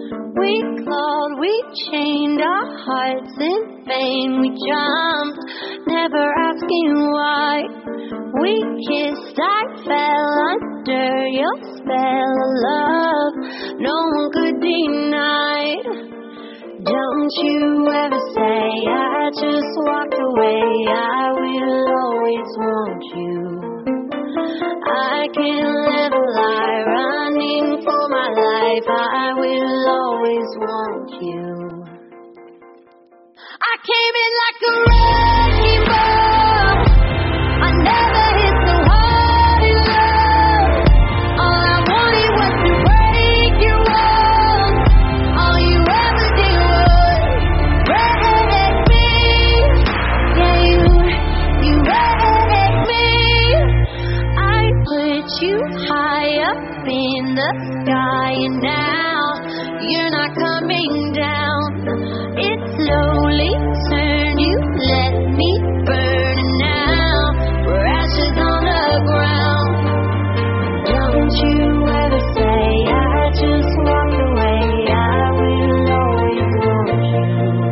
We clawed, we chained our hearts in vain. We jumped, never asking why. We kissed, I fell under your spell of love. No one could deny. Don't you ever say I just walked away. I will always want you. I can't live a lie, running for my life. I will always want you. I came in like a wrecking ball. I never hit so hard in love. All I wanted was to break your walls. All you ever did was wreck me. Yeah, you wrecked me. I put you high up in the sky, and now you're not coming down. It slowly turned, you let me burn, and now we're ashes on the ground. Don't you ever say I just walked away. I will always want you.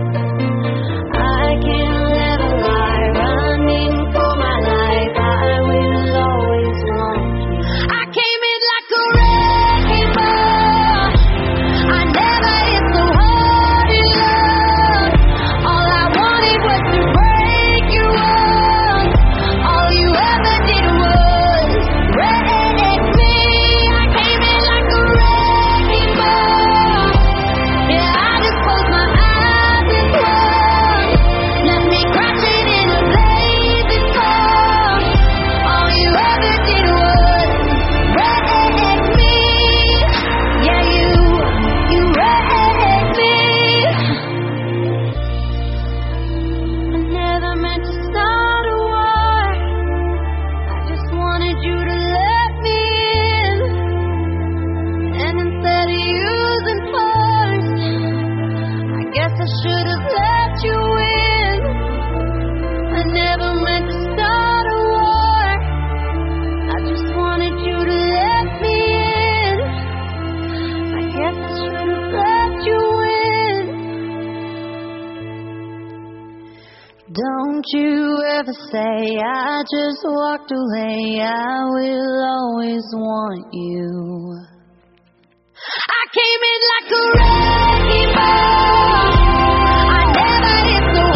I can't live a lie, running for my life. I will always want you. I came in like a wrecking ball. I never hit so hard in love. All I wanted was to break your walls. All you ever did was wreck me. I came in like a wrecking ball. Yeah, I just closed my eyes and swung. Left me crashing in a blazing storm. All you ever did was wreck me. Yeah, you wrecked me. I never meant to start a war. I just wanted you to let me in. And instead of using force, I guess I should have let you in. I never meant to start a war. I just wanted you to let me in. I guess I should have let you in. Don't you ever say I just walked away. I will always want you. I came in like a wrecking ball. I never hit so